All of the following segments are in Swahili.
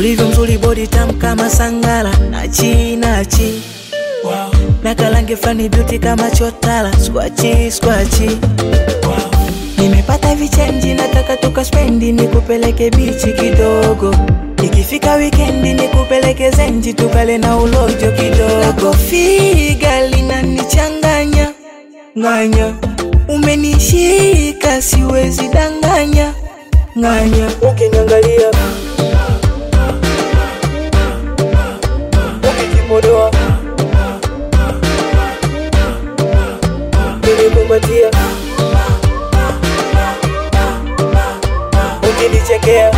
ulivyo mzuri body tam kama sangala, nachi nachi. Na kalange flani beauty kama chotala, squachi squachi. Nimepata vichenji nataka tukaspendi, nikupeleke bichi kidogo. Ikifika weekendi nikupeleke zenji, tukale na ulojo kidogo. Lako figa linanichanganya nganya, umenishika siwezi danganya nganya. Ukiniangalia ukijipodoa ukinikumbatia ukinichekea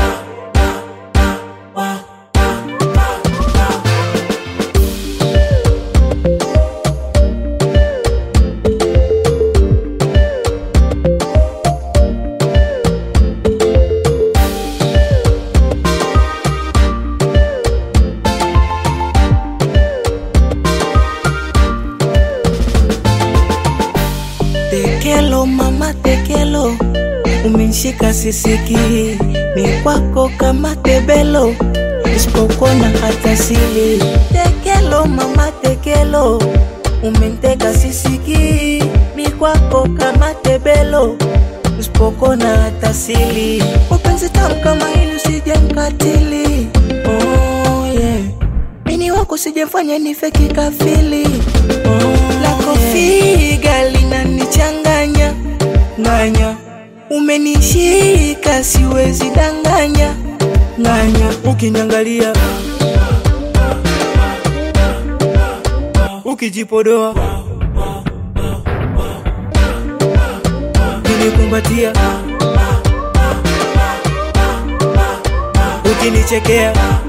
tekelo mama tekelo, umenishika sisiki, ni kwako kama tebelo, isipokona hata sili. Tekelo mama tekelo, umeniteka sisiki, ni kwako kama tebelo, isipokona hata sili. Upenzi tamu kama hili usije mkatili, oh yeah. Mini wako sijefanya nife kikafili, lako figa linanichanganya nganya, umenishika siwezi danganya nganya. Ukiniangalia ukijipodoa ukinikumbatia ukinichekea